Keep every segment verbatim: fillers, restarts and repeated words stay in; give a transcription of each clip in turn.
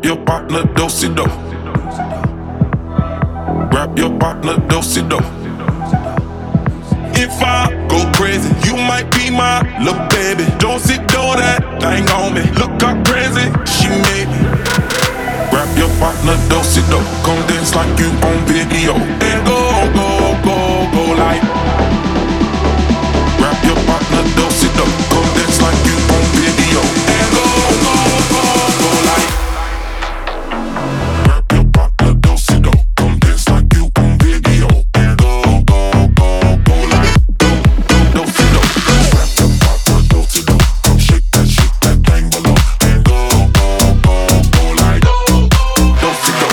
Grab your partner, do-si-do. Grab your partner, do-si-do. If I go crazy, you might be my little baby. Do-si-do that thing on me. Look how crazy she made me. Grab your partner, do-si-do. Come dance like you on video. And go, go, go, go like. Grab your partner, do-si-do. Come dance like you on video. And go, go, go, go like. Grab your partner, do-si-do. Come dance like you on video. And go, go, go, go like. Do-si-do. Grab your partner, do-si-do. Come shake that, shake that thing below. And go, go, go, go like. Do-si-do.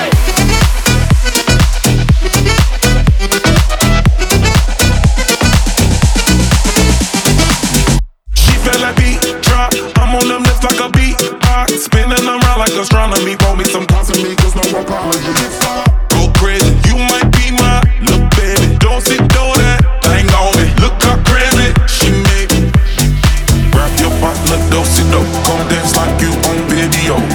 Like a beat, hot, spinning around like astronomy. Pour me some constantly, cause no apology. Go crazy, you might be my little baby. Don't sit do that thing on me. Look how crazy she made me. Grab your partner, do-si-do. Come dance like you on video.